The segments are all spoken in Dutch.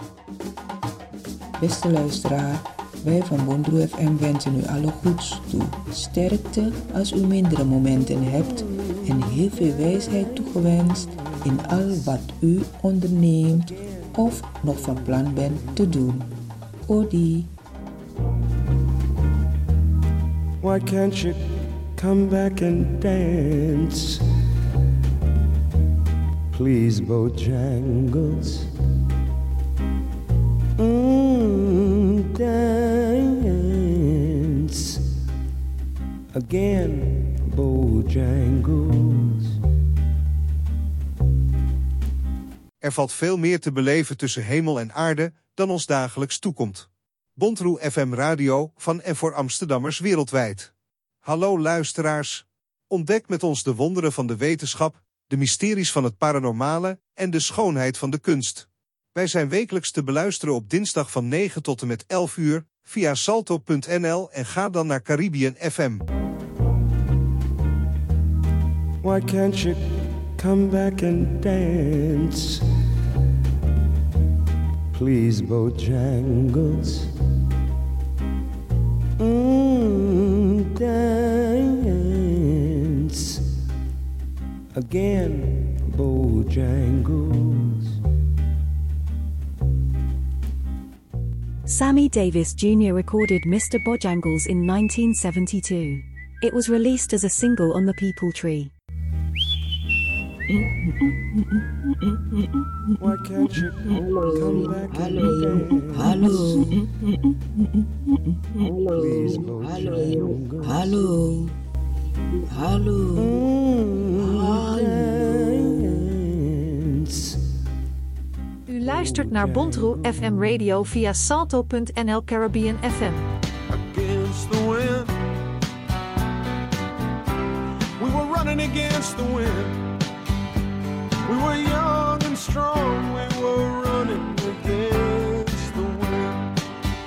Beste luisteraar, wij van Bondroe FM wensen u alle goeds toe. Sterkte als u mindere momenten hebt en heel veel wijsheid toegewenst in al wat u onderneemt of nog van plan bent te doen. Odi. Why can't you come back and dance? Please, Bojangles. Dance again, Bojangles. Er valt veel meer te beleven tussen hemel en aarde dan ons dagelijks toekomt. Bondroe FM Radio van en voor Amsterdammers wereldwijd. Hallo luisteraars. Ontdek met ons de wonderen van de wetenschap, de mysteries van het paranormale en de schoonheid van de kunst. Wij zijn wekelijks te beluisteren op dinsdag van 9 tot en met 11 uur via salto.nl en ga dan naar Caribbean FM. Why can't you come back and dance? Please, Bojangles. Dance again, Bojangles. Sammy Davis Jr. recorded Mr. Bojangles in 1972. It was released as a single on the People Tree. Why can't you come back and dance? Hallo. Please, Bojangles. Hallo. Hallo. Dance. U luistert naar Bondroe FM Radio via salto.nl Caribbean FM. Against the wind. We were running against the wind. We were young and strong. We were running against the wind.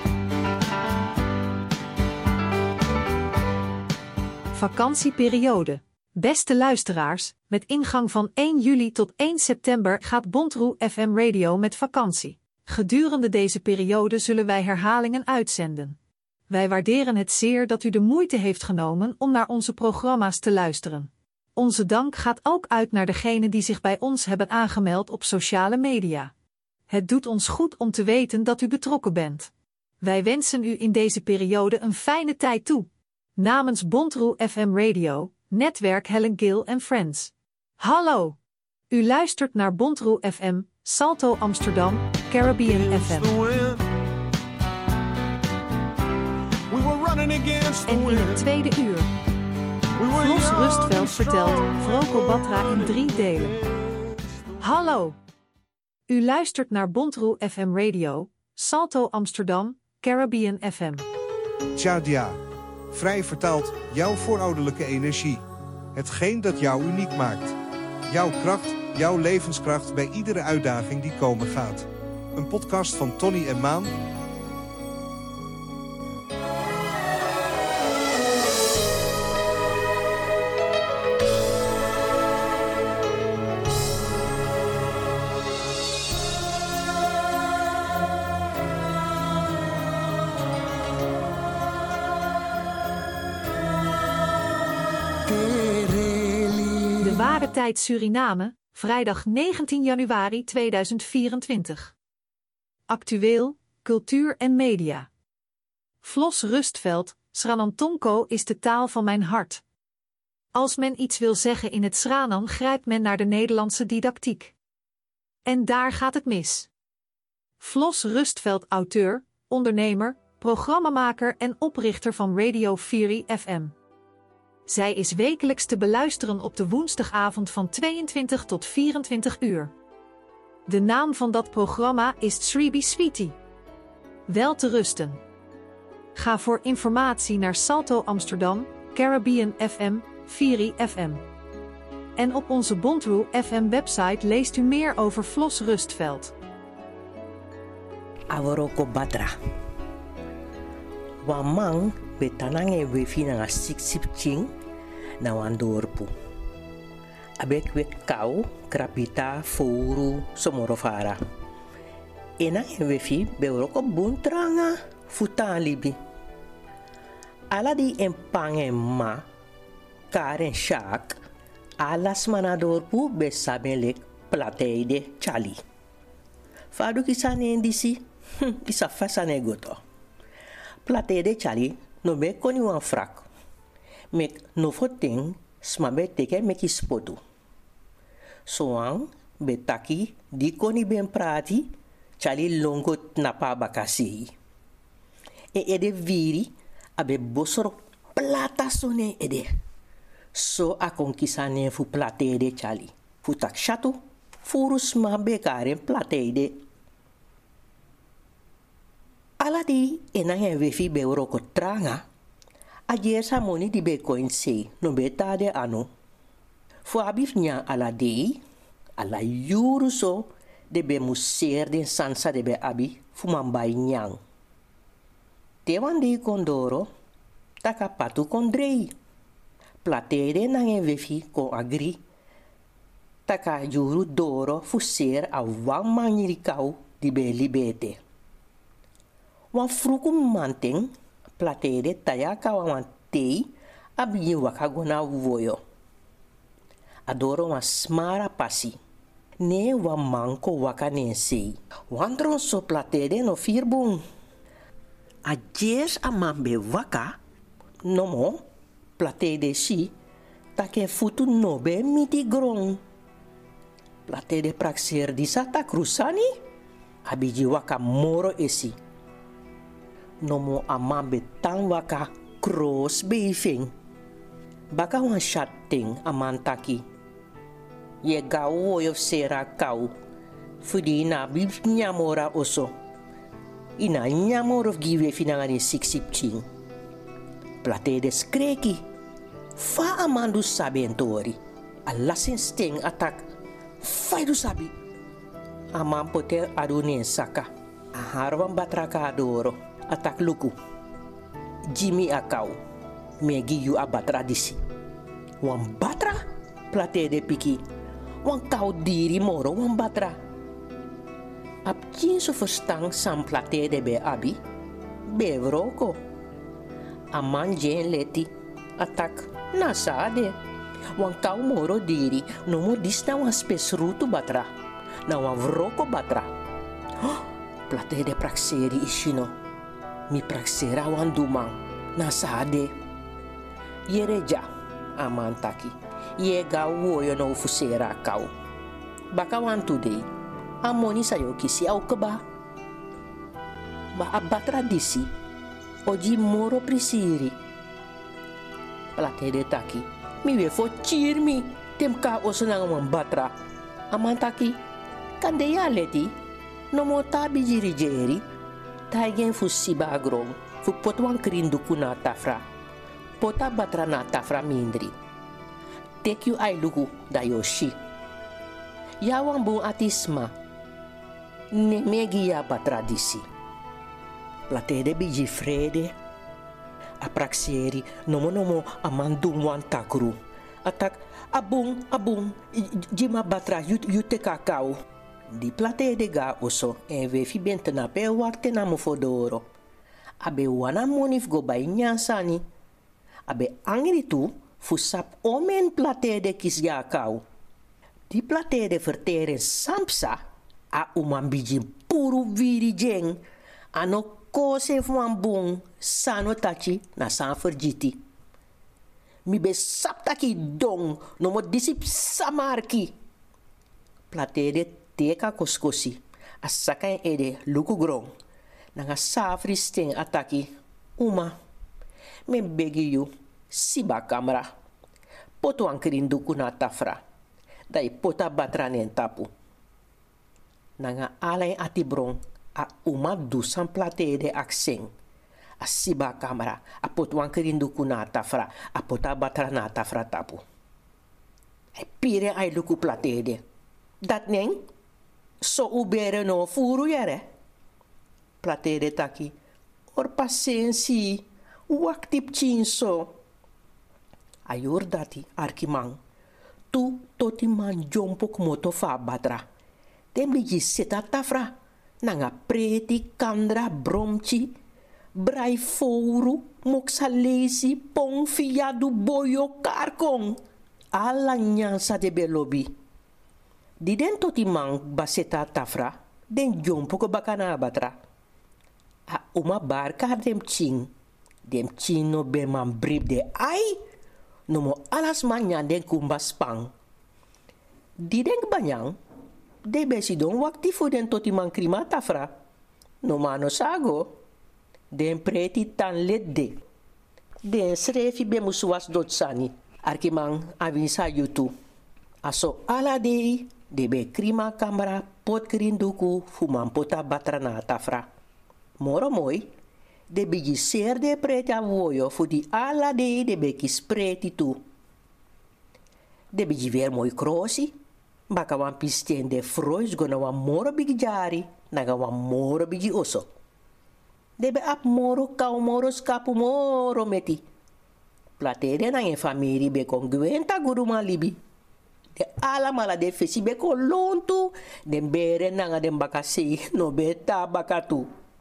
Vakantieperiode. Beste luisteraars, met ingang van 1 juli tot 1 september gaat Bondroe FM Radio met vakantie. Gedurende deze periode zullen wij herhalingen uitzenden. Wij waarderen het zeer dat u de moeite heeft genomen om naar onze programma's te luisteren. Onze dank gaat ook uit naar degenen die zich bij ons hebben aangemeld op sociale media. Het doet ons goed om te weten dat u betrokken bent. Wij wensen u in deze periode een fijne tijd toe. Namens Bondroe FM Radio, Netwerk Helen Gill and Friends. Hallo! U luistert naar Bondroe FM, Salto Amsterdam, Caribbean FM. En in het tweede uur. Flos Rustveld vertelt Vroko Batra in 3 delen. Hallo! U luistert naar Bondroe FM Radio, Salto Amsterdam, Caribbean FM. Tjadia. Vrij vertaald, jouw voorouderlijke energie. Hetgeen dat jou uniek maakt. Jouw kracht, jouw levenskracht bij iedere uitdaging die komen gaat. Een podcast van Tony en Maan. Ware tijd Suriname, vrijdag 19 januari 2024. Actueel, cultuur en media. Flos Rustveld, Sranantonko is de taal van mijn hart. Als men iets wil zeggen in het Sranan grijpt men naar de Nederlandse didactiek. En daar gaat het mis. Flos Rustveld auteur, ondernemer, programmamaker en oprichter van Radio Fury FM. Zij is wekelijks te beluisteren op de woensdagavond van 22 tot 24 uur. De naam van dat programma is Sribi Sweetie. Wel te rusten. Ga voor informatie naar Salto Amsterdam, Caribbean FM, Fury FM. En op onze Bondroe FM website leest u meer over Flos Rustveld. Aworoko Batra. Wamang betanange wefi na sip na wandorpu. Abek wet kau krapita fouru somorofara. ena wefi beuroko buntranga futan libi. Ala di empange ma karen shak alas manador pu besabelek plateide chali. Fadu kisane disi isa fasane goto. Plateide chali no be koni wan frak. Mek no foting smabe teke meki spotu. Soang betaki di koni ben prati chali longot napa bakasi. E ede viri abe bosoro plata sone ede. So a conquisane fu plateide chali. Fu tak chato furus ma bekaren plateide. Aladi enang wefi beuro ko tranga. Ayer sa moni di becoin se no betade ano. Fu abif nya aladi ala yuru so debe muser den sansa debe abi fu mambai nyang. Tewan di kondoro taka patu kondrei. Plateide nang wefi ko agri. Taka yuru doro fu ser a wang mangirikau di be libete. Wan fruku manteng plateide taya kawan tei abi wakagona voyo. Adoro wan smara pasi. Ne wan manko wakanensei. Wan dron so plateide no firbung. A jes a mambe waka nomo plateide si take futu nobe miti grong. Plateide praxer di sata krusani abiji waka moro esi. Nomo amambe tang waka cross beefing. Baka wan chatting amantaki. Ye gau of sera kau. Fudi na bib nyamora oso. Ina nyamor of give finangani 6-16. Plateide skreki. Fa amandu sabi entori. Alasin sting atak. Faidu sabi. Amam poter adunin saka. Aharwan batraka adoro. Atak luku. Jimmy akau. Megi yu abatra disi. Wan batra? Plateide piki. Wan kau diri moro wan batra. Ap so verstang sam plateide be abi. Bevroko. Aman jen leti. Atak nasade. Wan kau moro diri. Nomo dis na wan spesrutu batra. Na wan vroko batra. Plateide praxeri ishino. Mi praxera wan dumang. Nasade. Yereja. Amantaki. Yega woyo no fusera kau. Baka wan today. Amoni sayo kisi au keba. Ba abatra disi. Oji moro prisiri. Plateide taki. Mi we fo chirmi. Temka osunang wan batra. Amantaki. Kandeya leti. Nomo tabi jiri. Taigen fu siba agrong. Fu potwan krinduku na tafra. Pota batra na tafra mindri. Tek yu ay lugu da yoshi. Yawang bung atisma. Ne megi ya batradisi. Plateide biji frede. Apraxeri nomo amandum wan takru. Atak abung jima batra yute kakao. Di plateide ga oso en wefi bente na pe warte na mufodoro. Abe wana monif go bay nyansani. Abe angri tu fusap omen plateide kis ya kau. Di plateide verteren sampsa a umambiji puru viri jeng. Ano kose fuambung sano tachi na san verjiti. Mi be sap taki dong no mo disip samarki. Plateide teka koskosi. Asaka ede luku grong. Nanga safri sting ataki. Uma. Me begi yu. Siba kamera. Poto ankerinduku na tafra. Dai pota batranen tapu. Nanga alay ati brong. A uma dusan plateide akseng. A siba kamera. A poto ankerinduku na tafra. A pota batra na tafra tapu. E pire ay luku plateide. Dat neng? So ubere no furu yere. Plateide taki. Or pasensi. Waktip chinso. Ayor dati arkimang. Tu toti man jompok moto fa batra. Tem biji seta tafra. nanga preti kandra bromchi, brai fouru, moksalesi, pong fiadu boyo karkong. Alla nyansa de belobi. Di den toti mang baseta tafra, den jompo ko bakana batra. A uma barka dem ching no be man brib de ai, no mo alas manya den kumba spang. Di den banyang, de besi don wakti fu den toti man krima tafra, no mano sago, den preti tan ledde, den srefi be musuas dot sani. Arkimang avisa yutu. Aso ala dei debe krima kamera pot krinduku fuman pota batrana tafra. Moro moi debe gi ser de preti avoyo fu di ala dei debe ki spreti tu. Debe gi ver moi krosi. Baka wan pistien de frois gona wan moro bigi jari. Naga wan moro bigi oso. Debe ap moro kau moro skapu moro meti. Platere na en famiri be kon gwenta guruma libi. De ala mala de fesi be kon lontu, den bere nanga den bakasi no beta bakatu.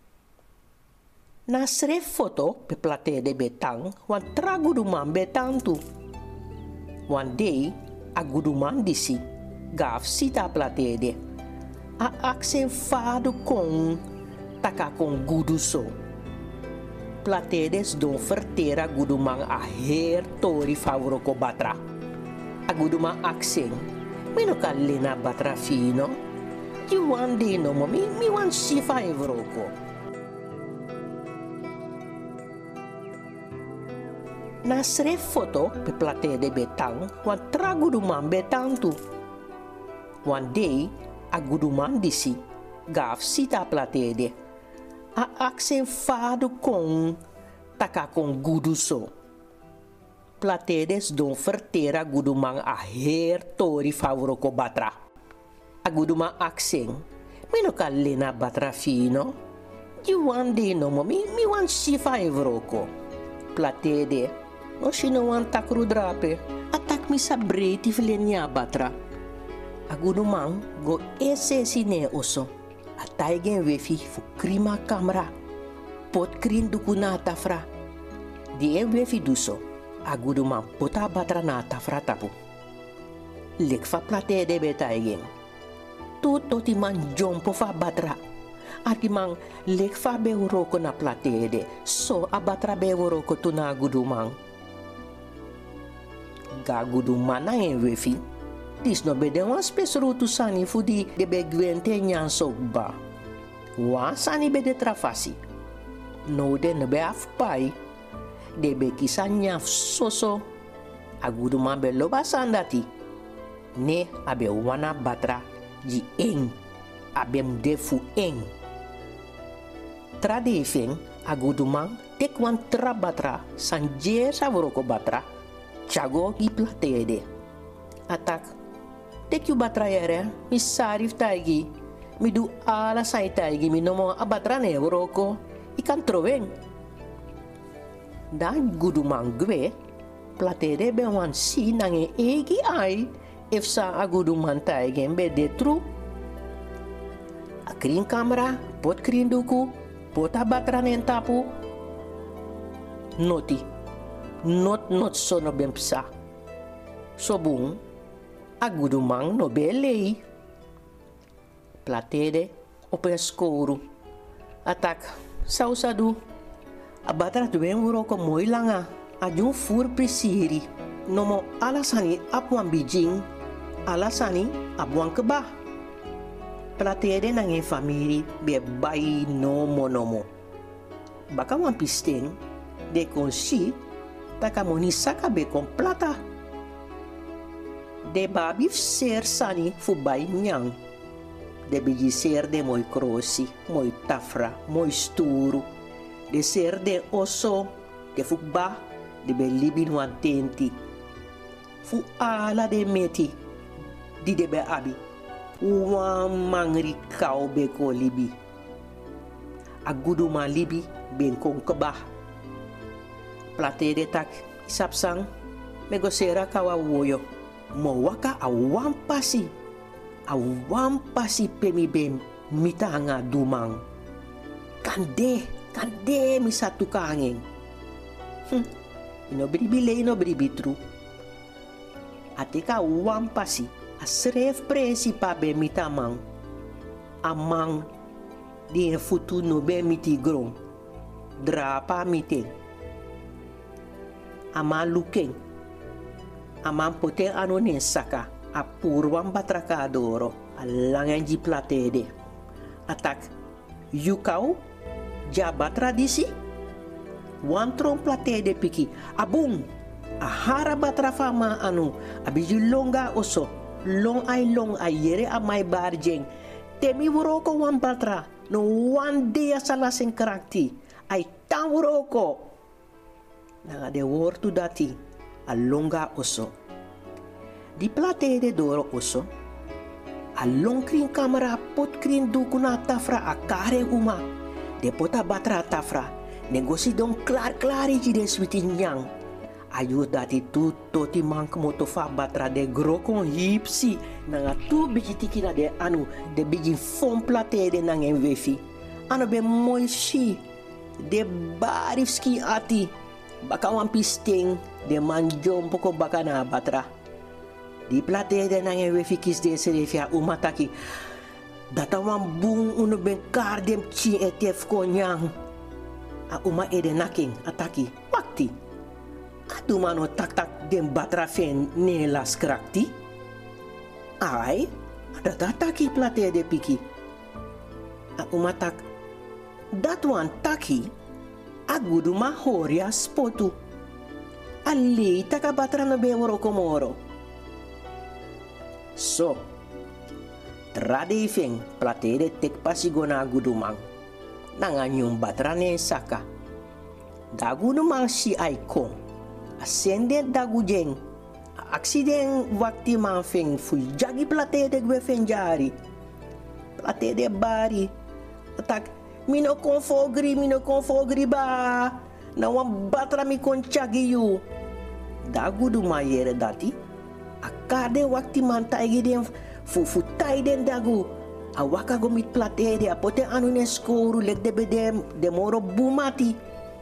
Na sre foto pe platere betang, wan tra guruman betantu. Wan day, a guruman disi, gaf sita platere. A aksen fado kon, taka kon guduso. Platedes don vertera gudumang a her tori favoro ko batra. A gudumang aksen, meno kalena batra fino. Ki wan de no mo mi wan sifa evroko. Na sre foto pe platede betang, wan tra gudumang betantu. Wan day, a gudumang disi, gaf sita platede. A aksen fado kon, taka kon guduso. Platedes don vertera gudumang a her tori favoro ko batra. A gudumang aksen, meno kalena batra fino. Di wan de no mo mi wan sifa evroko. Platede, no shino wan takru drape. Atak mi sabreti filenya batra. A gudumang go ese sine oso. Ataigen wefi fu krima kamera. Pot krin duku na tafra. Die wefi duso. Aguduman pota batra na tafra tapu. Lek fa plate de betaigen. Toti man jompo fa batra. Arkiman lek fa be uroko na plate de. So abatra be uroko tu na aguduman. Ga aguduman na en wefi. Dis no be den wan spes rutu sani fu di de be gwente nyan sokba. Wan sani be de trafasi. No de no be afpai. De be kisa nyaf soso. Aguduman be loba sandati. Ne abe wana batra ji eng. Abe mdefu eng. Tradifeng aguduman tek wan tra batra sanje savoroko batra. Chago gi platede. Atak. Tek yu batra yere, mi sarif taigi, mi du ala sai taigi, mi nomo abatra ne voroko, ikan troveng. Da gudumang gwe, platere be wan si nange egi ai, efsa aguduman taigi be detru. Akrin kamera, pot krin duku, pot abatra ne tapu. Noti, not sono bempsa. Sobung, agudumang no belei. Platede o pescouro. Atak sausadu. Abatra tuwen uroko moi langa. Ajun fur prisiri. Nomo alasani apuan bijing. Alasani abuan kebah. Platede nange famiri be bai nomo. Baka wan pisteng. De konsi. Takamoni saka be komplata. De babif ser sani fu bai nyang. De bigi ser de moi krosi, moi tafra, moi sturu. De ser de oso, de fu ba, de be libin wan tenti. Fu ala de meti, di de be abi. Wan mangri kau be ko libi. Aguduma libi ben kon kebah. Plate de tak isapsang, megosera kawa woyo. Mo waka awampasi pemi bem mita nga dumang. Kande mi sa tukangin. Ino bribi tru. Atika wampasi asref presi pa be mitamang. Amang di futu no be miti grong. Drapa mite. Ama lukeng. Amang pote ano saka. Apurwang batrakadoro. Alangan ji platede. Atak yukau jaba tradisi. Wantron platede piki. Abung. Ahara batra fama anu. Abiju longa oso. Long ay yere amay barjeng. Temi wuroko wan batra. No wan dia salaseng karakti. Ay tan wuroko. Nanga de wortu dati. A longa oso. Di platede doro oso. A long kring kamera pot kring dukuna tafra a kare uma. De pota batra tafra. Negosi don klar-klari ji de switi nyang. Ayu dati tu toti mank motofa batra de grokon hipsi. Nanga tu biji tikina de anu. De biji fon platede nangen wefi. Anu be moi shi. De barifski ati. Baka wan pisting. De manjom poko baka na batra. Di platede nangen wefi kis de serefia umataki. Data wan bung unu ben kardem chi etef konyang. A uma ede naking ataki. Wakti. Adumano tak den batra fen nelas krakti. Ai, ada taki platede piki. A uma tak. Datuan taki. Aguduma horia spotu. Ali taka batra no beworo komoro. So, trade ifeng platede tek pasigona agudumang. Nanganyong batra ne saka. Dagudumang si aikong. Ascendent dagujeng. Accident wakti manfeng fu jagi platede gwe fenjari. Platede bari. Tak mino konfogri ba. Na wan batra mi kon chagi yu. Daguduma yere dati. Akade wakti mantai den fu tai den dagu. Awaka gomit platede apote anu ne skoru lek debedem demoro bumati.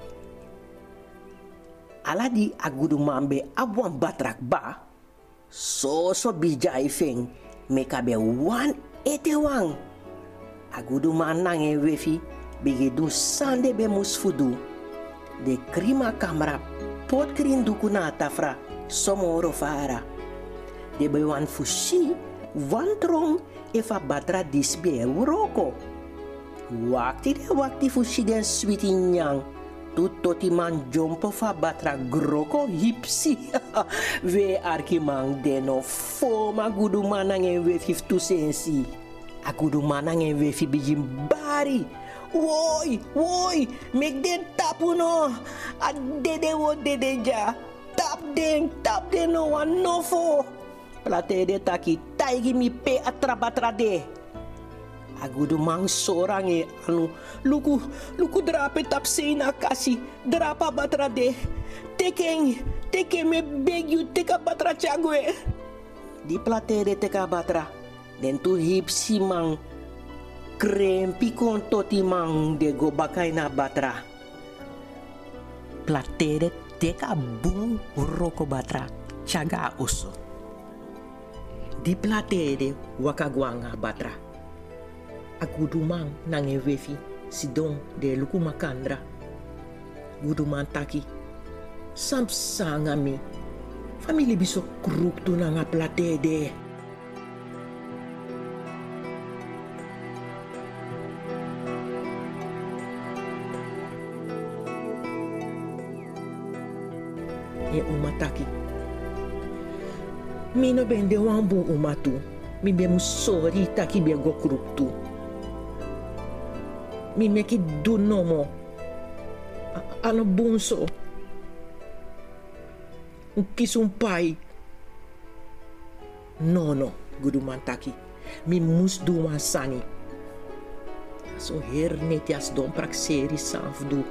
Aladi agudu mambe abuan batrak ba. So bijai feng. Meka be wan ete wang. Agudu manange wefi. Begidu sande be musfudu. De krima kamera pot krin dukuna tafra. Somoro fara. De be wan fushi. Wan trong efa batra disbe uroko. Wakti fushi den switi nyang. Tutoti man jompo fa batra groko hipsi. We arkimang deno foma gudu manange we 52 sensi. Agudu manange we fi bijim bari. Woi, make den tapu no. Adede wo dede ja. Tap den no wan nofo. Platede taki taigi mi pe atrabatra de. Agudu mang sorang anu luku drape tap seina kasi drapa batra de. Teke me beg you teka batra chagwe. Di platede teka batra. Den tu hipsi mang krempi kon toti mang de go bakay na batra. Platede teka bung roko batra chaga oso. Di platede wakagwanga batra. Agudumang nange wefi sidong de luku makandra. Guduman taki. Samsanga mi. Famili biso kruktu na nga platede. E umataki. Mino bende wambu umatu. Mi be musori taki be go kruktu. Mi meki dunomo. Ano bunso. Kisumpai. No, gudumantaki. Mi musduman sani. So hernetias don prakseri sanfdu.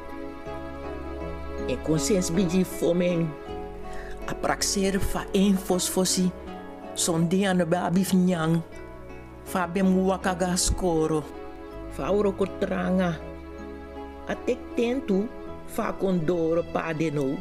E consens biji fomen. A prakseri fa fosfosi. Son dia no babif nyang. Fabem wakaga skoro. Fa uroko tranga. Atek tentu fa kondoro pa de no.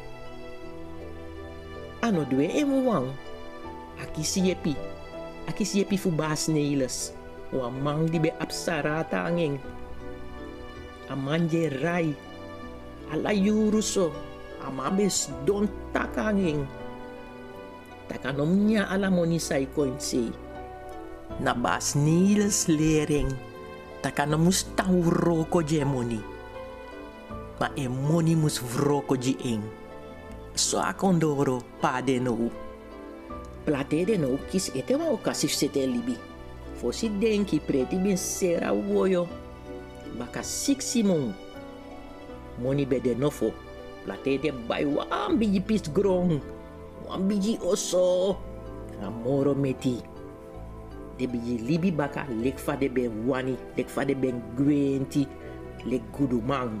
Ano dwe emuwang. Aki siepi fu bas neiles. Wa mang di be apsarata angeng. Amanje rai. Ala yuruso. Amabes don takangeng. Takanomnya ala monisay koinsi. Na bas neiles lering. Takanomus tauro ko jemoni. Ma emoni mus vroko jieng. So akondoro pa de no. Plate de no kis ete wa okasif sete libi. Fosi denki preti bin sera woyo. Baka siksi mong. Moni bede nofo. Plate de bay wan biji pis grong. Wan biji oso. Amoro meti. De biji libi baka lekfa de ben wani. Lekfa de ben gwenti. Lek gudumang.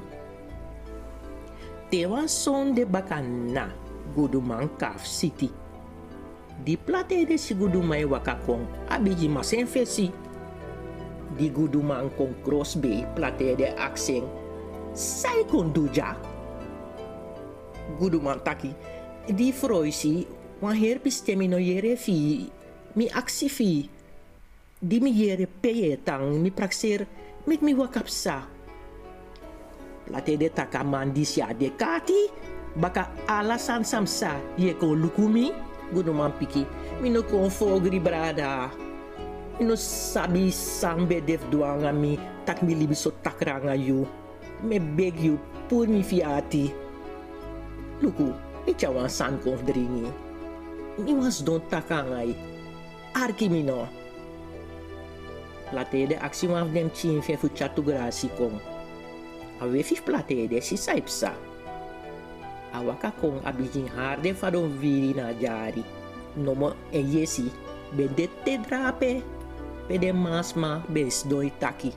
Te wan son de baka na. Gudumang kaf city. Di plate de si gudumay wakakong abiji masen fesi. Di gudumang kong crossbay plate de akseng sai konduja. Gudumang taki di froisi wan herpis temino yere fi mi aksi fi. Di mi yere peyetang mi praxer met mi wakapsa. Plate de takamandi sia de kati baka alasan samsa ye ko lukumi. Gudumang piki, mino kon fogri brada. Mino sabi sambe def duanga mi, tak mi libi so takranga you. Me beg you, pur mi fiati. Luku, icha wan san kon dringi. Mi was don takangai. Arki mino. Platede aksi wan dem chin fe fu chatu grasi kon. Awe fif platede si saipsa. Awaka kong abijing harde fadon viri na jari. Nomo e yesi bende te drape. Bede masma bes doi taki.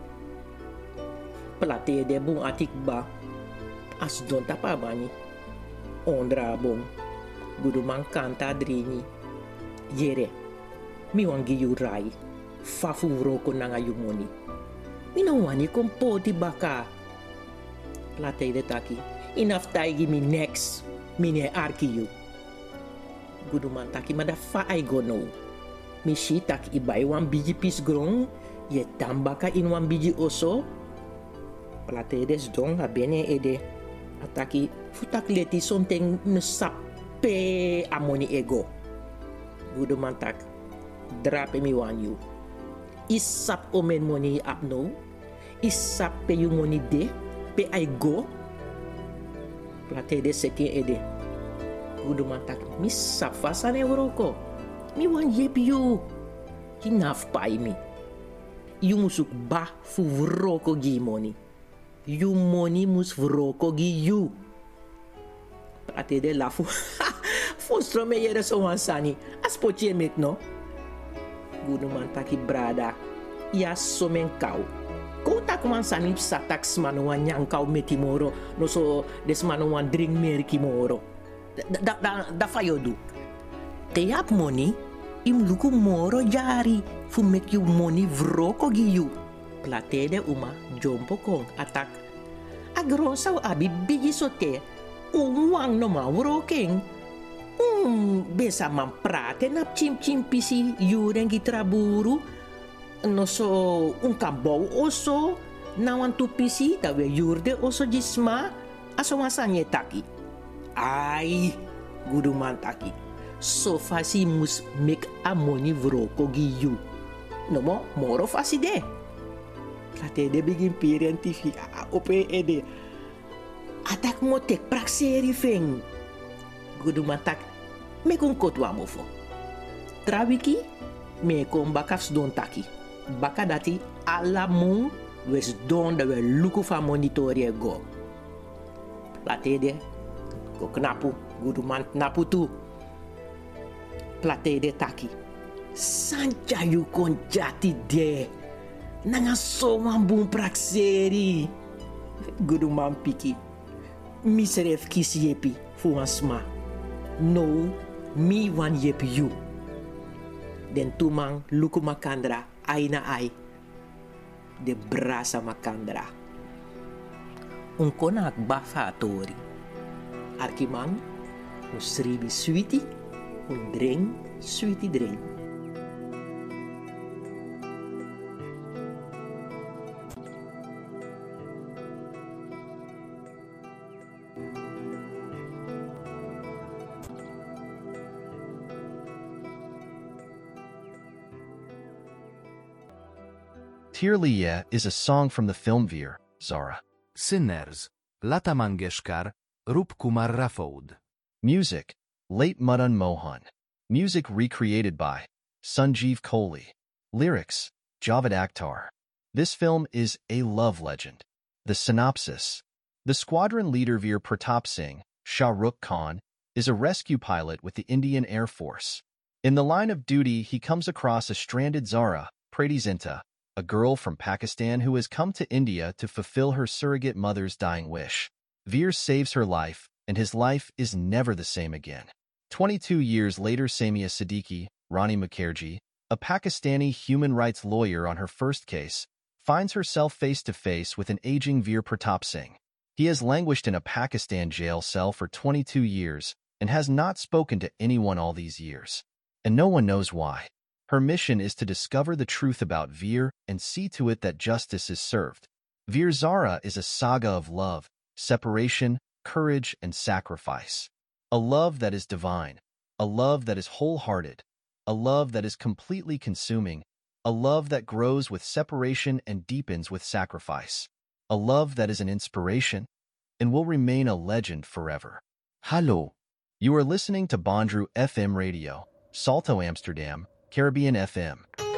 Plate de bung atik ba. As don tapabani. Ondra bong. Gudumang kanta drini. Yere. Mi wangi yu rai. Fafu roko nanga yumoni. Minawani kompoti baka. Plate de taki. Enough taigi mi next. Mine arki you. Gudumang taki mada fa ay gono. Mi shi tak ibay wan biji pis grong. Ye tambaka in wan biji oso. Platedes dong ha bene ede. Ataki futak leti something nusape amoni ego. Gudumang tak. Drape mi wan you. Isap omen moni apno. Isap pe you moni de. Pe ay go. Plate de sekin ede. Gudumang tak mi safasan euroko. Mi wan yep you. Hinaf pai mi. You musuk ba fu vroko gi money. You money mus vroko gi you. Plate de lafu. Fostro me yere so wan sani. Aspoche met no. Gudumang taki brada. Ya somen kau. Kau tak man sanip sa tax manuan yang kau meti moro no so des manuan drink merki moro da fayodu te yap money im luku moro jari fu make you money vroko gi you plate de uma jompo kong atak agron saw abi bigi sote uwang no ma vrokeng besa man prate nap chim pisi yuren gi traburu. No so un kabou oso nawan tu pisi dawe yurde oso jisma aso masanye taki. Ai gudumang taki. So fasi mus make amoni vroko gi you. No mo moro fasi de. Plate de begin parenti ope ede. Atak mo tek prakseri feng. Gudumang tak me kon kotwa mofo. Trawiki me kon bakafs don taki. Baka dati ala mung wes don da we luku fa monitorie go. Plate de go knapu gudumang knapu tu. Plate de taki. Sanja yu kon jati de. Nanga so bung prakseri. Gudumang piki. Miseref kis yepi fu asma. No, mi wan yepi you. Den tumang luku makandra aina ai. De brasa makandra. Un konak bafatori. Arkimang, un sribi sweetie, un drink, sweetie drink. Tirliye is a song from the film Veer, Zara. Sinners, Lata Mangeshkar, Rup Kumar Rafoud. Music, late Madan Mohan. Music recreated by Sanjeev Kohli. Lyrics, Javed Akhtar. This film is a love legend. The synopsis. The squadron leader Veer Pratap Singh, Shah Rukh Khan, is a rescue pilot with the Indian Air Force. In the line of duty, he comes across a stranded Zara, Prati Zinta, a girl from Pakistan who has come to India to fulfill her surrogate mother's dying wish. Veer saves her life, and his life is never the same again. 22 years later, Samia Siddiqui, Rani Mukherjee, a Pakistani human rights lawyer on her first case, finds herself face-to-face with an aging Veer Pratap Singh. He has languished in a Pakistan jail cell for 22 years and has not spoken to anyone all these years. And no one knows why. Her mission is to discover the truth about Veer and see to it that justice is served. Veer Zara is a saga of love, separation, courage, and sacrifice. A love that is divine, a love that is wholehearted, a love that is completely consuming, a love that grows with separation and deepens with sacrifice, a love that is an inspiration and will remain a legend forever. Hallo. You are listening to Bondru FM Radio, Salto Amsterdam, Caribbean FM.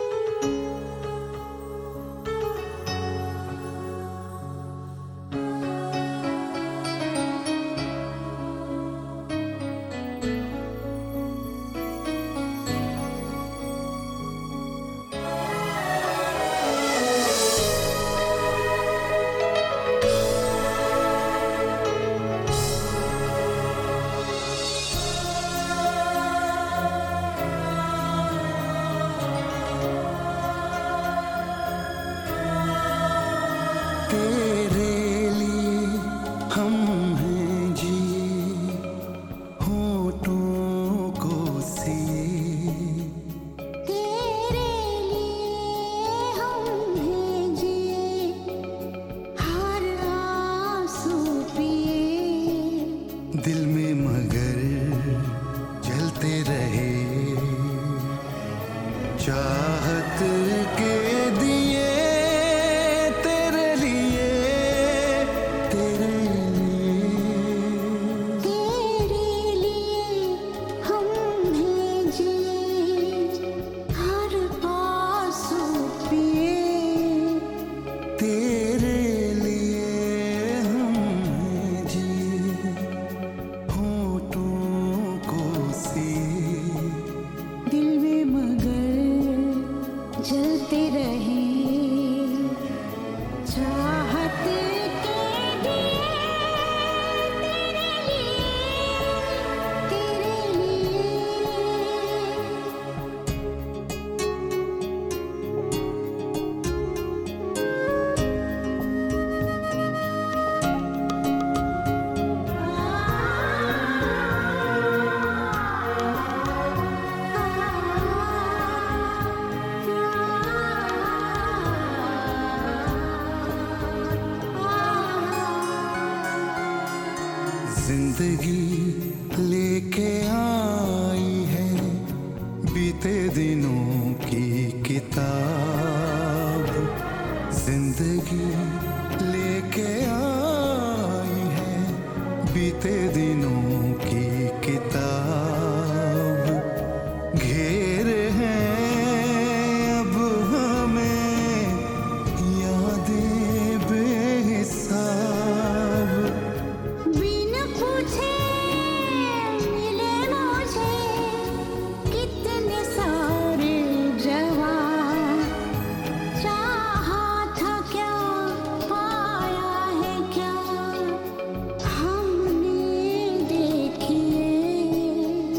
जिंदगी लेके आई है बीते दिनों की किताब, जिंदगी लेके आई है बीते दिनों की किताब, घेरे हैं अब हमें यादें बेहिसाब। बिन पूछे मिले मुझे कितने सारे जवाब, चाहा था क्या पाया है क्या हमने देखिए।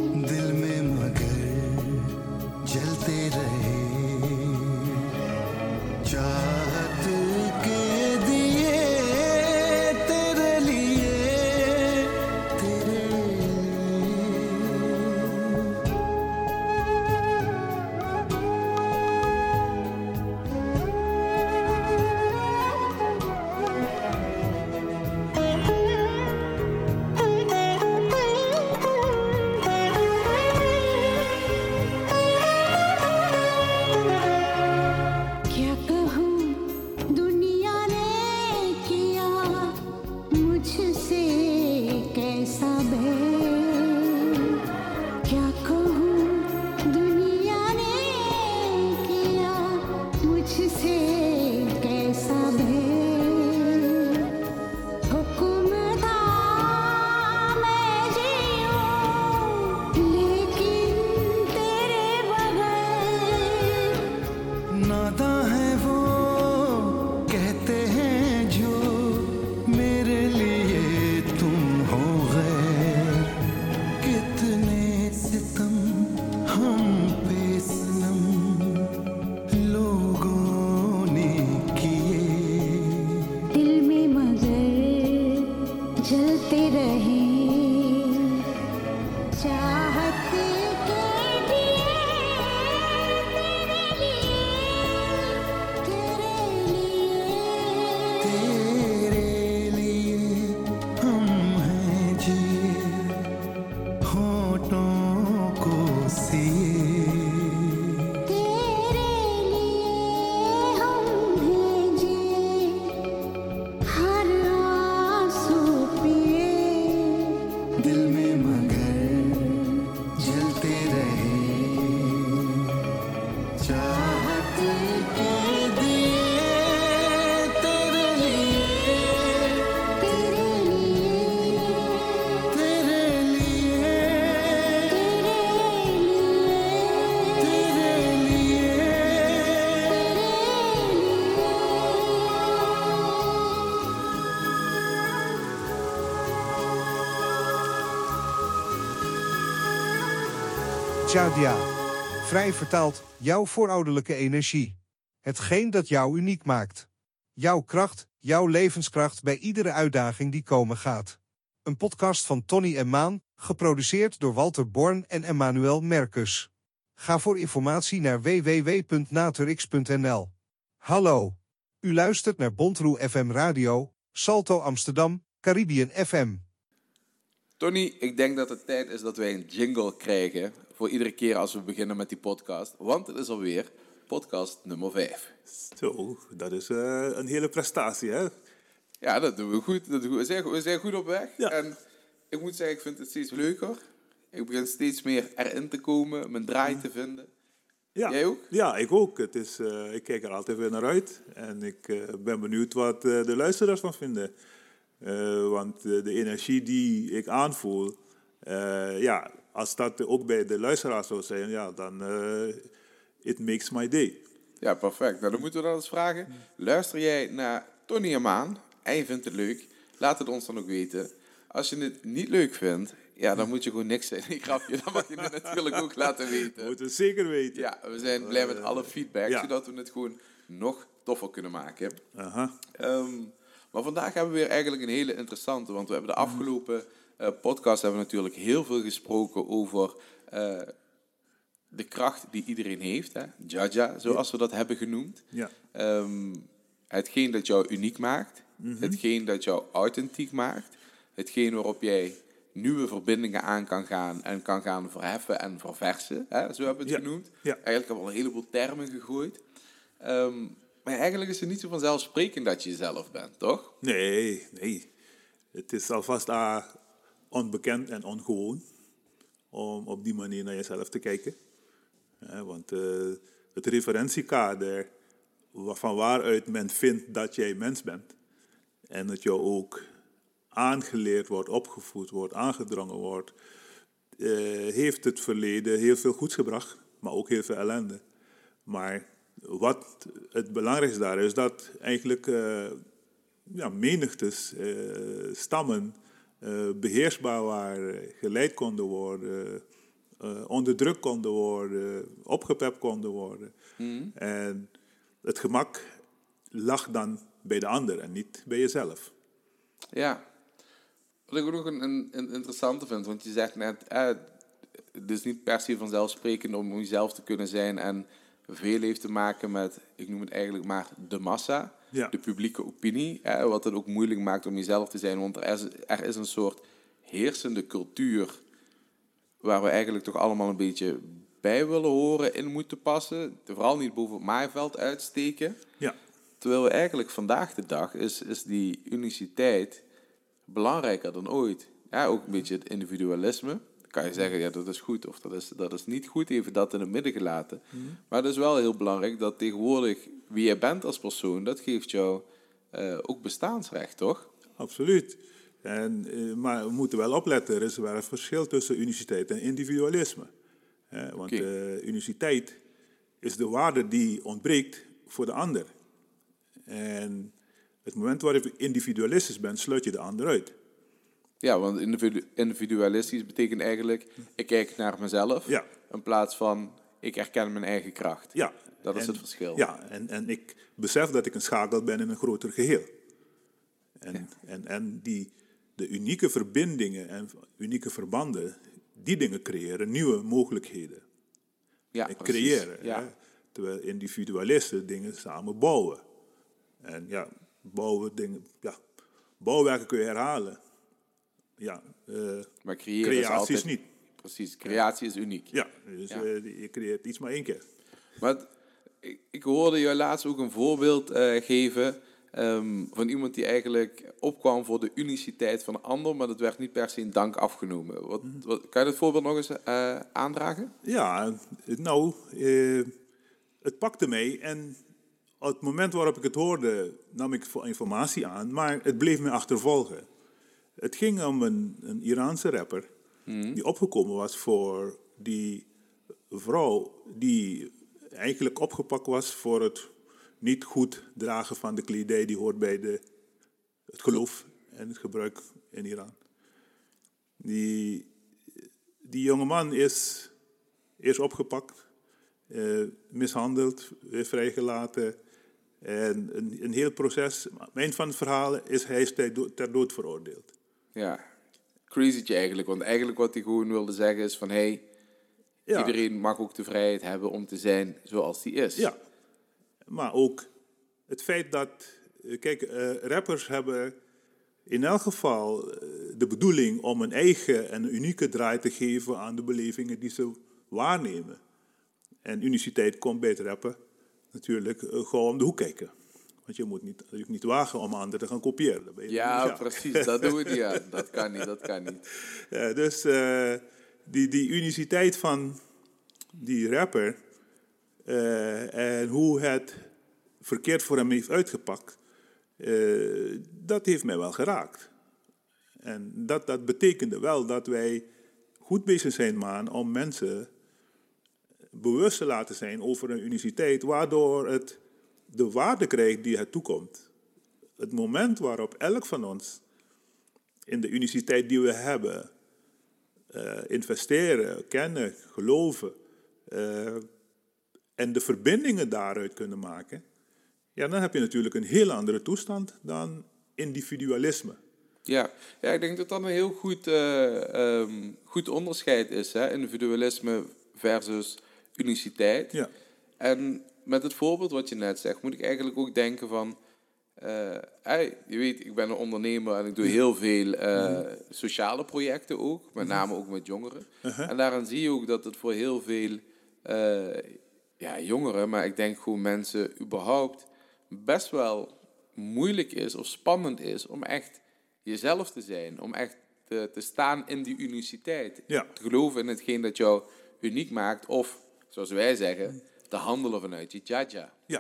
जलते रहें चाहत के दिए तेरे लिए हम हैं जिए होठों को सिए तेरे लिए हम भेजिए हर आंसू पिए दिल में मगर जलते रहे चाहत के दिए तेरे लिए तेरे लिए तेरे लिए तेरे लिए Tjadia. Vrij vertaald, jouw voorouderlijke energie. Hetgeen dat jou uniek maakt. Jouw kracht, jouw levenskracht bij iedere uitdaging die komen gaat. Een podcast van Tony en Maan, geproduceerd door Walter Born en Emmanuel Mercus. Ga voor informatie naar www.naturx.nl. Hallo. U luistert naar Bontroe FM Radio, Salto Amsterdam, Caribbean FM. Tony, ik denk dat het tijd is dat wij een jingle krijgen voor iedere keer als we beginnen met die podcast. Want het is alweer podcast nummer 5. Zo, dat is een hele prestatie, hè? Ja, dat doen we goed. We zijn goed op weg. Ja. En ik moet zeggen, ik vind het steeds leuker. Ik begin steeds meer erin te komen, mijn draai te vinden. Ja. Jij ook? Ja, ik ook. Ik kijk er altijd weer naar uit. En ik ben benieuwd wat de luisteraars van vinden. Want de energie die ik aanvoel, ja, als dat ook bij de luisteraars zou zijn, ja, dan it makes my day. Ja, perfect. Nou, dan moeten we dan eens vragen. Luister jij naar Tony en Maan en je vindt het leuk? Laat het ons dan ook weten. Als je het niet leuk vindt, ja, dan moet je gewoon niks zeggen. Nee, grapje, dan mag je het natuurlijk ook laten weten. Moeten we zeker weten. Ja, we zijn blij met alle feedback, ja. zodat we het gewoon nog toffer kunnen maken. Aha. Maar vandaag hebben we weer eigenlijk een hele interessante, want we hebben de afgelopen podcast hebben we natuurlijk heel veel gesproken over de kracht die iedereen heeft, hè? Jaja, zoals we dat hebben genoemd. Ja. Hetgeen dat jou uniek maakt, hetgeen dat jou authentiek maakt, hetgeen waarop jij nieuwe verbindingen aan kan gaan en kan gaan verheffen en verversen, hè? Zo hebben we het genoemd. Ja. Eigenlijk hebben we al een heleboel termen gegooid. Maar eigenlijk is het niet zo vanzelfsprekend dat je jezelf bent, toch? Nee. Het is alvast onbekend en ongewoon om op die manier naar jezelf te kijken. Want het referentiekader van waaruit men vindt dat jij mens bent en dat jou ook aangeleerd wordt, opgevoed wordt, aangedrongen wordt, heeft het verleden heel veel goeds gebracht, maar ook heel veel ellende. Maar wat het belangrijkste daar is, dat eigenlijk menigtes stammen beheersbaar waren, geleid konden worden, onderdrukt konden worden, opgepept konden worden. En het gemak lag dan bij de ander en niet bij jezelf. Ja. Wat ik ook nog een interessante vind, want je zegt net, het is niet per se vanzelfsprekend om jezelf te kunnen zijn en veel heeft te maken met, ik noem het eigenlijk maar de massa, Ja. de publieke opinie, wat het ook moeilijk maakt om jezelf te zijn, want er is een soort heersende cultuur waar we eigenlijk toch allemaal een beetje bij willen horen, in moeten passen, vooral niet boven het maaiveld uitsteken. Ja. Terwijl we eigenlijk vandaag de dag is die uniciteit belangrijker dan ooit. Ja, ook een beetje het individualisme. Dan kan je zeggen, ja, dat is goed of dat is niet goed, even dat in het midden gelaten. Maar het is wel heel belangrijk dat tegenwoordig wie jij bent als persoon, dat geeft jou ook bestaansrecht, toch? Absoluut. Maar we moeten wel opletten, er is wel een verschil tussen uniciteit en individualisme. Want uniciteit is de waarde die ontbreekt voor de ander. En het moment waarop je individualistisch bent, sluit je de ander uit. Ja, want individualistisch betekent eigenlijk, ik kijk naar mezelf, Ja. in plaats van, ik erken mijn eigen kracht. Ja. Dat is het verschil. Ja, en ik besef dat ik een schakel ben in een groter geheel. En die de unieke verbindingen en unieke verbanden, die dingen creëren nieuwe mogelijkheden. Ja, En precies. creëren. Ja. Hè? Terwijl individualisten dingen samen bouwen. En ja, bouwwerken kun je herhalen. Ja, Maar creëren creatie is altijd... is niet. Precies, creatie is uniek. Ja, dus Ja. je creëert iets maar één keer. Maar ik hoorde jou laatst ook een voorbeeld geven van iemand die eigenlijk opkwam voor de uniciteit van een ander, maar dat werd niet per se in dank afgenomen. Kan je dat voorbeeld nog eens aandragen? Ja, het pakte mij en op het moment waarop ik het hoorde, nam ik informatie aan, maar het bleef me achtervolgen. Het ging om een Iraanse rapper die opgekomen was voor die vrouw die eigenlijk opgepakt was voor het niet goed dragen van de kledij die hoort bij het geloof en het gebruik in Iran. Die jongeman is eerst opgepakt, mishandeld, weer vrijgelaten. En een heel proces. Aan het eind van het verhaal is hij ter dood veroordeeld. Ja, crazytje eigenlijk. Want eigenlijk wat hij gewoon wilde zeggen is van... hey, Ja. iedereen mag ook de vrijheid hebben om te zijn zoals die is. Ja, maar ook het feit dat... Kijk, rappers hebben in elk geval de bedoeling om een eigen en een unieke draai te geven aan de belevingen die ze waarnemen. En uniciteit komt bij het rappen natuurlijk gewoon om de hoek kijken. Want je moet niet wagen om anderen te gaan kopiëren. Dan ben je Ja, precies. Dat doen we niet aan. Dat kan niet. Ja, dus die uniciteit van die rapper en hoe het verkeerd voor hem heeft uitgepakt, dat heeft mij wel geraakt. En dat betekende wel dat wij goed bezig zijn, man, om mensen bewust te laten zijn over een uniciteit, waardoor het de waarde krijgt die het toekomt. Het moment waarop elk van ons in de uniciteit die we hebben investeren, kennen, geloven en de verbindingen daaruit kunnen maken, ja, dan heb je natuurlijk een heel andere toestand dan individualisme. Ja, ik denk dat dat een heel goed onderscheid is. Hè? Individualisme versus uniciteit. Ja. En met het voorbeeld wat je net zegt, moet ik eigenlijk ook denken van... je weet, ik ben een ondernemer en ik doe heel veel sociale projecten ook. Met name ook met jongeren. En daarin zie je ook dat het voor heel veel jongeren, maar ik denk gewoon mensen überhaupt, best wel moeilijk is of spannend is om echt jezelf te zijn. Om echt te staan in die uniciteit. Ja. Te geloven in hetgeen dat jou uniek maakt. Of, zoals wij zeggen, te handelen vanuit je jaja. Ja.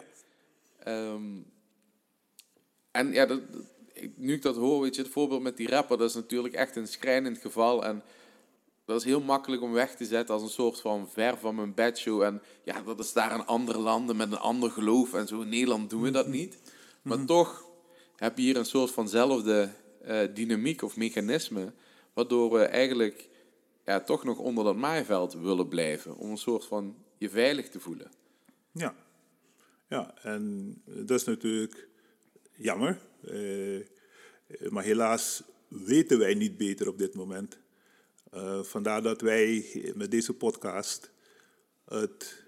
En ja, nu ik dat hoor, weet je, het voorbeeld met die rapper, dat is natuurlijk echt een schrijnend geval. En dat is heel makkelijk om weg te zetten als een soort van ver van mijn bedshow. En ja, dat is daar in andere landen met een ander geloof en zo. In Nederland doen we dat niet. Maar toch heb je hier een soort vanzelfde dynamiek of mechanisme, waardoor we eigenlijk toch nog onder dat maaiveld willen blijven. Om een soort van je veilig te voelen. Ja, en dat is natuurlijk jammer. Maar helaas weten wij niet beter op dit moment. Vandaar dat wij met deze podcast het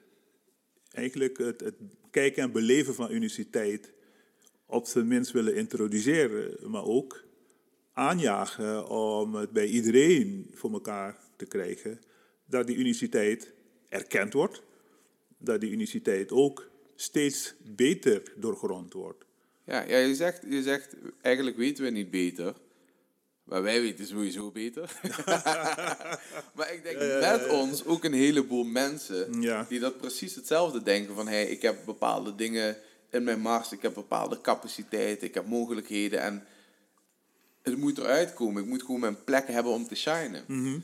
kijken en beleven van uniciteit op zijn minst willen introduceren, maar ook aanjagen om het bij iedereen voor elkaar te krijgen, dat die uniciteit erkend wordt, dat die uniciteit ook steeds beter doorgrond wordt. Ja, je zegt, eigenlijk weten we niet beter. Maar wij weten sowieso beter. Maar ik denk met ons ook een heleboel mensen die dat precies hetzelfde denken. Van, hey, ik heb bepaalde dingen in mijn mars, ik heb bepaalde capaciteiten, ik heb mogelijkheden. En het moet eruit komen. Ik moet gewoon mijn plek hebben om te shinen.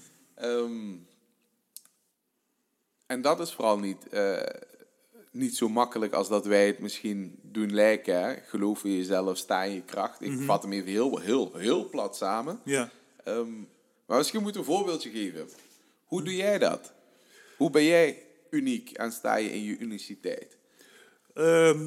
En dat is vooral niet zo makkelijk als dat wij het misschien doen lijken. Hè? Geloof in jezelf, sta in je kracht. Ik vat hem even heel plat samen. Ja. Maar misschien moet ik een voorbeeldje geven. Hoe doe jij dat? Hoe ben jij uniek en sta je in je uniciteit?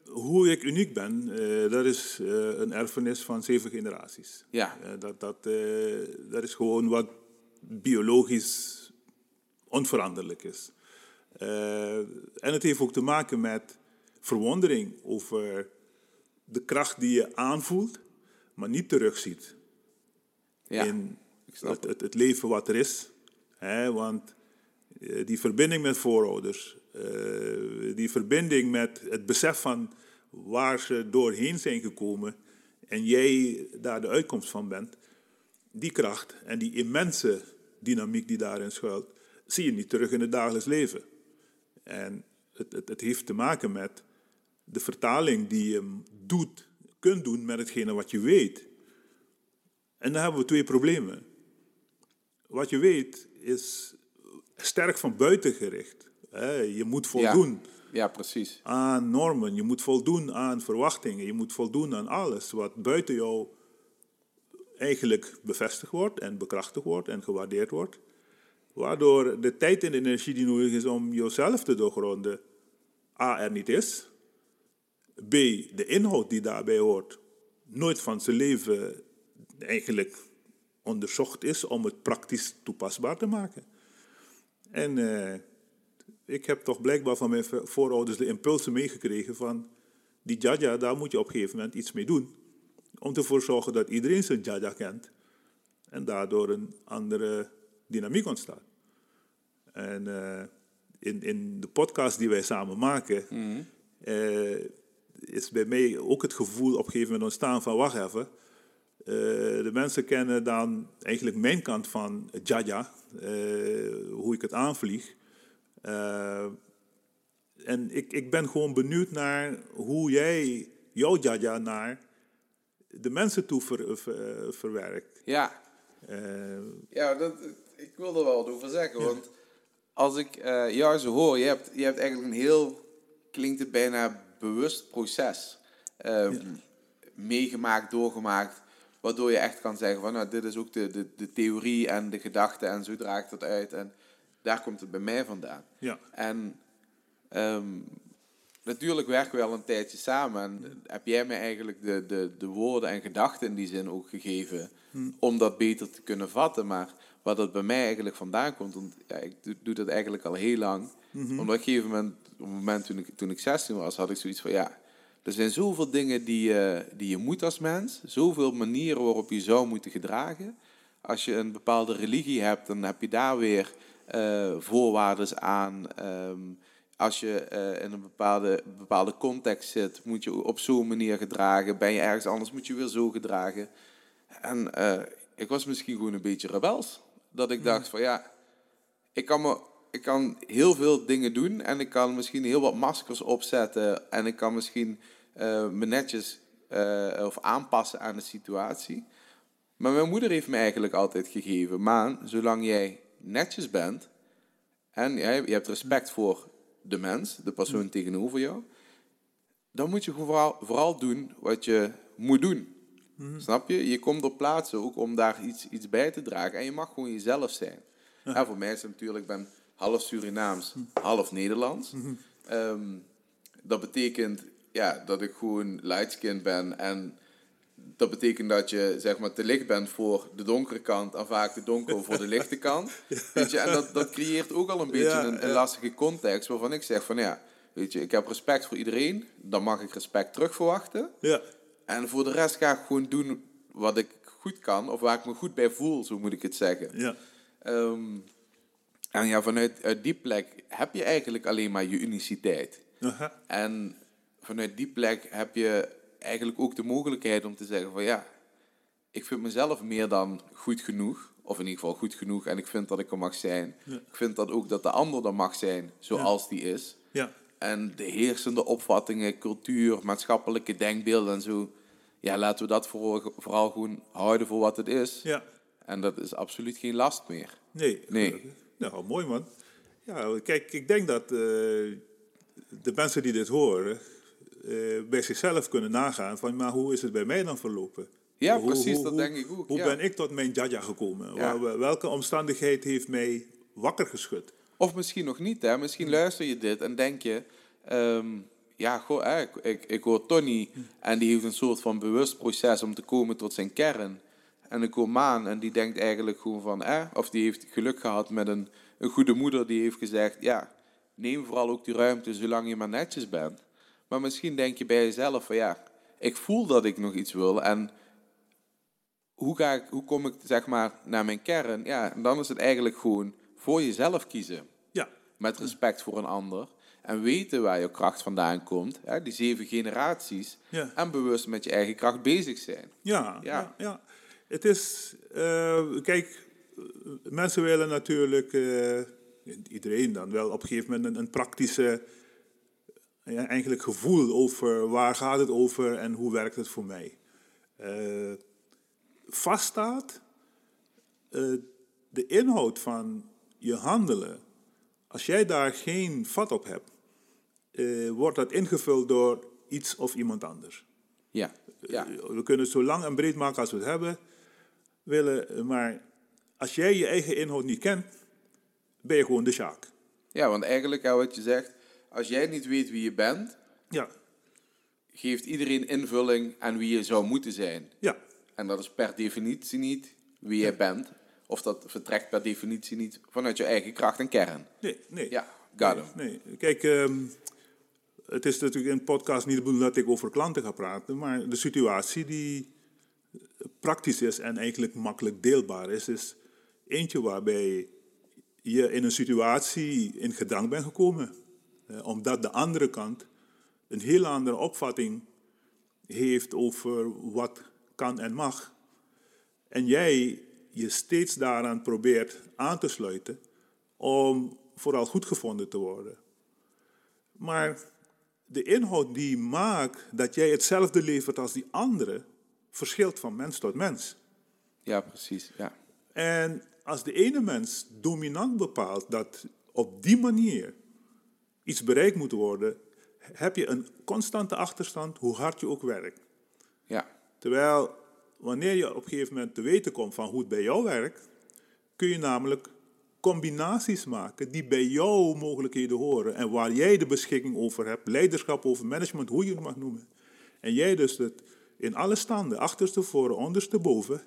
hoe ik uniek ben, dat is een erfenis van 7 generaties. Ja. Dat is gewoon wat biologisch onveranderlijk is. En het heeft ook te maken met verwondering over de kracht die je aanvoelt, maar niet terugziet. Ja, In ik snap het leven wat er is. Want die verbinding met voorouders, die verbinding met het besef van waar ze doorheen zijn gekomen en jij daar de uitkomst van bent, die kracht en die immense dynamiek die daarin schuilt, zie je niet terug in het dagelijks leven. En het heeft te maken met de vertaling die je kunt doen met hetgene wat je weet. En dan hebben we 2 problemen. Wat je weet is sterk van buiten gericht. Je moet voldoen Ja, precies. aan normen, je moet voldoen aan verwachtingen, je moet voldoen aan alles wat buiten jou eigenlijk bevestigd wordt en bekrachtigd wordt en gewaardeerd wordt. Waardoor de tijd en de energie die nodig is om jezelf te doorgronden, A, er niet is. B, de inhoud die daarbij hoort, nooit van zijn leven eigenlijk onderzocht is om het praktisch toepasbaar te maken. En ik heb toch blijkbaar van mijn voorouders de impulsen meegekregen van die jaja, daar moet je op een gegeven moment iets mee doen. Om ervoor te zorgen dat iedereen zijn jaja kent. En daardoor een andere dynamiek ontstaat. En in de podcast die wij samen maken, is bij mij ook het gevoel op een gegeven moment ontstaan van wacht even. De mensen kennen dan eigenlijk mijn kant van jaja, hoe ik het aanvlieg. En ik ben gewoon benieuwd naar hoe jij jouw jaja naar de mensen toe verwerkt. Ja, ik wil er wel wat over zeggen. Ja. Want als ik jou zo hoor, je hebt eigenlijk een heel, klinkt het bijna bewust proces meegemaakt, doorgemaakt. Waardoor je echt kan zeggen van nou, dit is ook de theorie en de gedachte en zo draag ik dat uit. En daar komt het bij mij vandaan. Ja. En natuurlijk werken we al een tijdje samen. En heb jij mij eigenlijk de woorden en gedachten in die zin ook gegeven om dat beter te kunnen vatten. Maar wat het bij mij eigenlijk vandaan komt, want ja, ik doe dat eigenlijk al heel lang. Omdat op een gegeven moment, op het moment toen ik 16 was, had ik zoiets van ja, er zijn zoveel dingen die je moet als mens. Zoveel manieren waarop je zou moeten gedragen. Als je een bepaalde religie hebt, dan heb je daar weer voorwaarden aan. Als je in een bepaalde context zit, moet je op zo'n manier gedragen. Ben je ergens anders, moet je weer zo gedragen. En ik was misschien gewoon een beetje rebels. Dat ik dacht van ja, ik kan heel veel dingen doen. En ik kan misschien heel wat maskers opzetten. En ik kan misschien me netjes of aanpassen aan de situatie. Maar mijn moeder heeft me eigenlijk altijd gegeven, Maan, zolang jij netjes bent en je hebt respect voor de mens, de persoon tegenover jou, dan moet je vooral doen wat je moet doen. Snap je? Je komt op plaatsen ook om daar iets bij te dragen en je mag gewoon jezelf zijn. Ja, voor mij is het natuurlijk, ik ben half Surinaams, half Nederlands. Dat betekent ja, dat ik gewoon light-skinned ben en dat betekent dat je zeg maar te licht bent voor de donkere kant en vaak te donker voor de lichte kant. Weet je? En dat creëert ook al een beetje een lastige context waarvan ik zeg van ja, weet je, ik heb respect voor iedereen, dan mag ik respect terug verwachten. Ja. En voor de rest ga ik gewoon doen wat ik goed kan of waar ik me goed bij voel, zo moet ik het zeggen. Ja. En ja, vanuit die plek heb je eigenlijk alleen maar je uniciteit. En vanuit die plek heb je eigenlijk ook de mogelijkheid om te zeggen van ja, ik vind mezelf meer dan goed genoeg, of in ieder geval goed genoeg en ik vind dat ik er mag zijn. Ja. Ik vind dat ook dat de ander er mag zijn zoals die is. Ja. En de heersende opvattingen, cultuur, maatschappelijke denkbeelden en zo, ja, laten we dat vooral gewoon houden voor wat het is. Ja. En dat is absoluut geen last meer. Nee. Nou, mooi man. Ja, kijk, ik denk dat de mensen die dit horen bij zichzelf kunnen nagaan van, maar hoe is het bij mij dan verlopen? Ja, precies, dat denk ik ook. Hoe ben ik tot mijn jaja gekomen? Ja. Welke omstandigheid heeft mij wakker geschud? Of misschien nog niet, hè? Misschien luister je dit en denk je, ja, goh, ik hoor Tony en die heeft een soort van bewust proces om te komen tot zijn kern. En ik hoor Maan en die denkt eigenlijk gewoon van, of die heeft geluk gehad met een goede moeder die heeft gezegd, ja, neem vooral ook die ruimte zolang je maar netjes bent. Maar misschien denk je bij jezelf van, ja, ik voel dat ik nog iets wil en hoe kom ik zeg maar naar mijn kern? Ja, en dan is het eigenlijk gewoon voor jezelf kiezen. Ja. Met respect voor een ander. En weten waar je kracht vandaan komt. Hè, die 7 generaties. Ja. En bewust met je eigen kracht bezig zijn. Ja. Het is, kijk, mensen willen natuurlijk, iedereen dan wel op een gegeven moment een praktische eigenlijk gevoel over waar gaat het over en hoe werkt het voor mij. Vaststaat, de inhoud van je handelen, als jij daar geen vat op hebt, wordt dat ingevuld door iets of iemand anders. Ja. We kunnen het zo lang en breed maken als we het willen, maar als jij je eigen inhoud niet kent, ben je gewoon de sjaak. Ja, want eigenlijk wat je zegt, als jij niet weet wie je bent, ja, geeft iedereen invulling aan wie je zou moeten zijn. Ja. En dat is per definitie niet wie jij bent. Of dat vertrekt per definitie niet vanuit je eigen kracht en kern. Nee. Ja, got him. Nee. Kijk, het is natuurlijk in een podcast niet de bedoeling dat ik over klanten ga praten, maar de situatie die praktisch is en eigenlijk makkelijk deelbaar is eentje waarbij je in een situatie in gedrang bent gekomen. Omdat de andere kant een heel andere opvatting heeft over wat kan en mag. En jij je steeds daaraan probeert aan te sluiten om vooral goed gevonden te worden. Maar de inhoud die maakt dat jij hetzelfde levert als die andere, verschilt van mens tot mens. Ja, precies. Ja. En als de ene mens dominant bepaalt dat op die manier iets bereikt moet worden, heb je een constante achterstand hoe hard je ook werkt. Ja. Terwijl wanneer je op een gegeven moment te weten komt van hoe het bij jou werkt, kun je namelijk combinaties maken die bij jouw mogelijkheden horen en waar jij de beschikking over hebt, leiderschap over management, hoe je het mag noemen. En jij dus het in alle standen, achterste, voren, onderste, boven,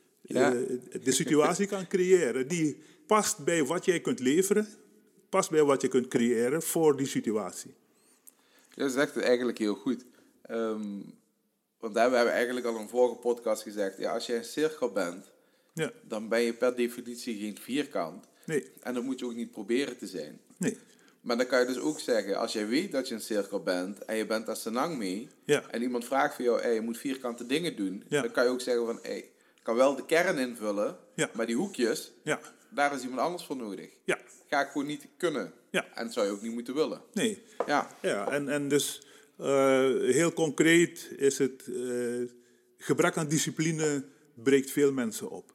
de situatie kan creëren die past bij wat jij kunt leveren, past bij wat je kunt creëren voor die situatie. Ja, dat zegt het eigenlijk heel goed. Want we hebben eigenlijk al in een vorige podcast gezegd, ja, als jij een cirkel bent, dan ben je per definitie geen vierkant. Nee. En dat moet je ook niet proberen te zijn. Nee. Maar dan kan je dus ook zeggen, als jij weet dat je een cirkel bent en je bent daar senang mee, en iemand vraagt van jou, je moet vierkante dingen doen, dan kan je ook zeggen van, ik kan wel de kern invullen, maar die hoekjes, daar is iemand anders voor nodig. Ja. Ga ik gewoon niet kunnen. Ja. En dat zou je ook niet moeten willen. Nee. Ja. En dus heel concreet is het gebrek aan discipline breekt veel mensen op.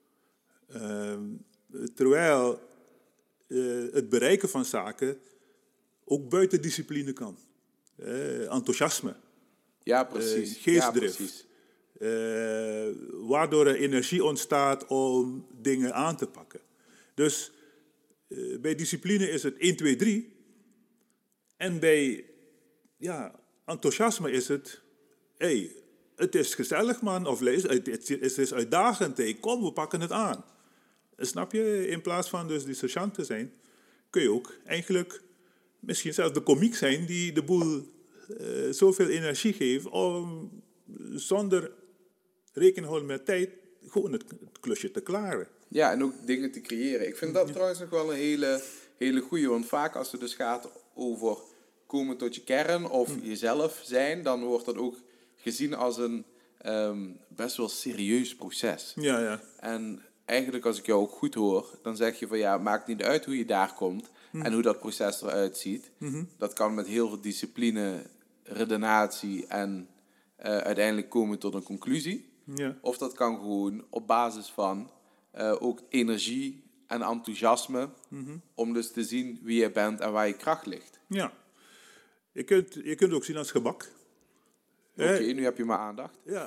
Terwijl het bereiken van zaken ook buiten discipline kan. Enthousiasme. Ja, precies. Geestdrift. Ja, precies. Waardoor er energie ontstaat om dingen aan te pakken. Dus bij discipline is het 1, 2, 3. En bij enthousiasme is het, het is gezellig man, of het is uitdagend, kom, we pakken het aan. Snap je? In plaats van dus die sergeant te zijn, kun je ook eigenlijk misschien zelfs de komiek zijn die de boel zoveel energie geeft om zonder rekening houden met tijd gewoon het klusje te klaren. Ja, en ook dingen te creëren. Ik vind dat trouwens nog wel een hele goeie, want vaak als het dus gaat over komen tot je kern of jezelf zijn, dan wordt dat ook gezien als een best wel serieus proces. Ja. En eigenlijk als ik jou ook goed hoor, dan zeg je van ja, maakt niet uit hoe je daar komt en hoe dat proces eruit ziet. Dat kan met heel veel discipline, redenatie en uiteindelijk komen tot een conclusie. Ja. Of dat kan gewoon op basis van ook energie en enthousiasme om dus te zien wie je bent en waar je kracht ligt. Ja. Je kunt het ook zien als gebak. Oké, nu heb je mijn aandacht. Ja.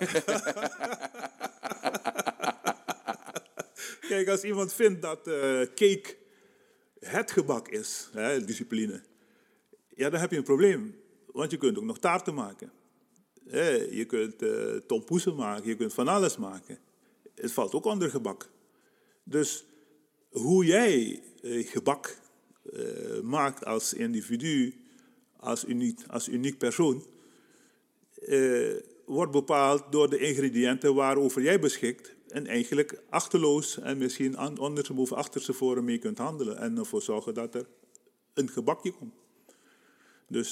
Kijk, als iemand vindt dat cake het gebak is, discipline, dan heb je een probleem. Want je kunt ook nog taarten maken. Je kunt tompoesen maken, je kunt van alles maken. Het valt ook onder gebak. Dus hoe jij gebak maakt als individu, als uniek persoon, wordt bepaald door de ingrediënten waarover jij beschikt en eigenlijk achterloos en misschien ondersteboven achterstevoren mee kunt handelen en ervoor zorgen dat er een gebakje komt. Dus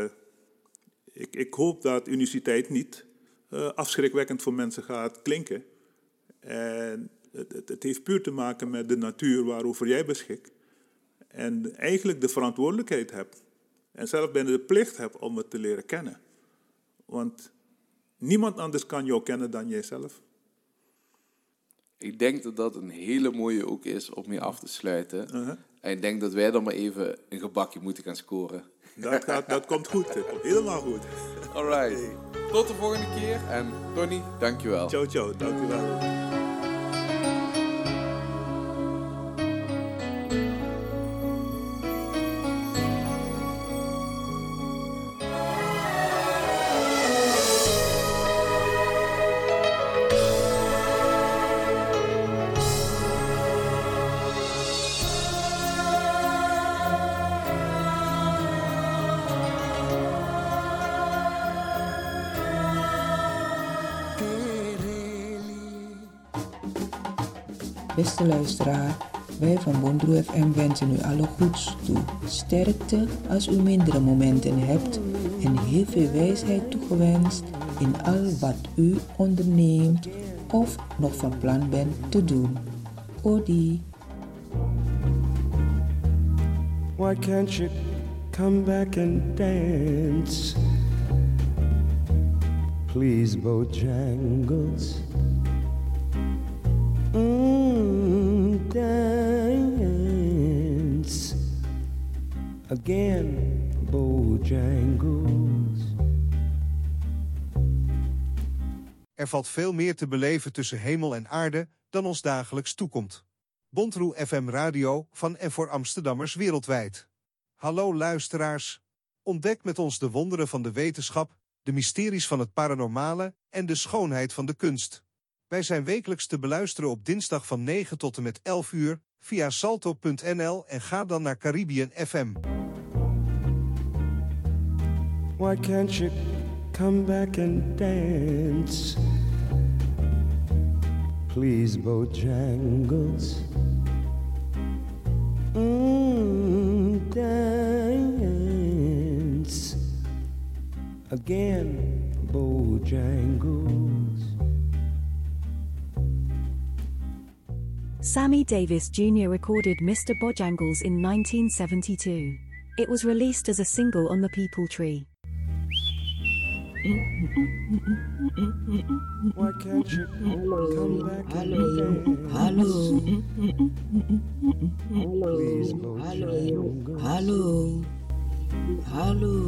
ik hoop dat uniciteit niet afschrikwekkend voor mensen gaat klinken. En het heeft puur te maken met de natuur waarover jij beschikt. En eigenlijk de verantwoordelijkheid hebt. En zelf bijna de plicht hebt om het te leren kennen. Want niemand anders kan jou kennen dan jijzelf. Ik denk dat dat een hele mooie ook is om mee af te sluiten. En ik denk dat wij dan maar even een gebakje moeten gaan scoren. Dat komt goed. Dat komt helemaal goed. Alright. Tot de volgende keer. En Tony, dankjewel. Ciao, ciao. Dankjewel. Beste luisteraar, wij van Bondroe FM wensen u alle goeds toe. Sterkte als u mindere momenten hebt en heel veel wijsheid toegewenst in al wat u onderneemt of nog van plan bent te doen. Odi. Why can't you come back and dance? Please, Bojangles. Dance again, Bojangles. Er valt veel meer te beleven tussen hemel en aarde dan ons dagelijks toekomt. Bondroe FM Radio van en voor Amsterdammers wereldwijd. Hallo luisteraars. Ontdek met ons de wonderen van de wetenschap, de mysteries van het paranormale en de schoonheid van de kunst. Wij zijn wekelijks te beluisteren op dinsdag van 9 tot en met 11 uur via salto.nl en ga dan naar Caribbean FM. Why can't you come back and dance? Please, Bojangles. Dance again, Bojangles. Sammy Davis Jr. recorded Mr. Bojangles in 1972. It was released as a single on the People Tree. Why can't you come back and dance? Hallo. Please, Bojangles. Hallo. Hallo.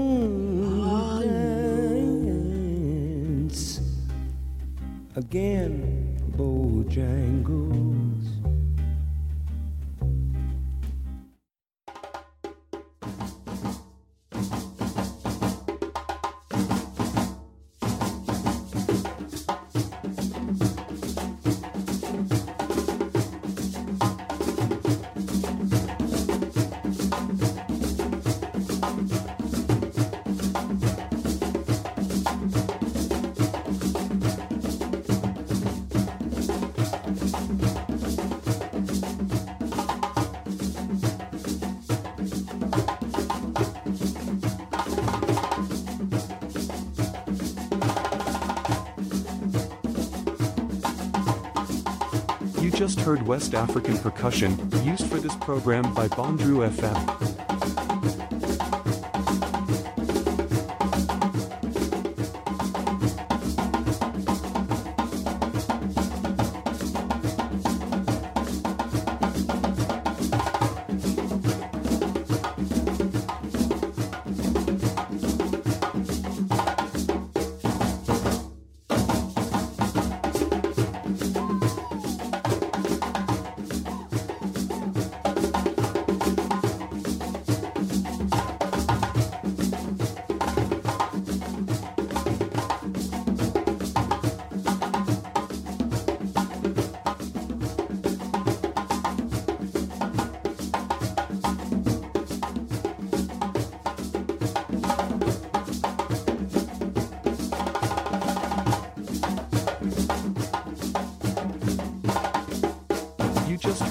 Dance again, Bojangles. You just heard West African percussion, used for this program by Bondroe FM.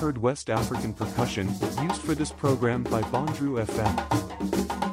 heard West African percussion, used for this program by Bondru FM.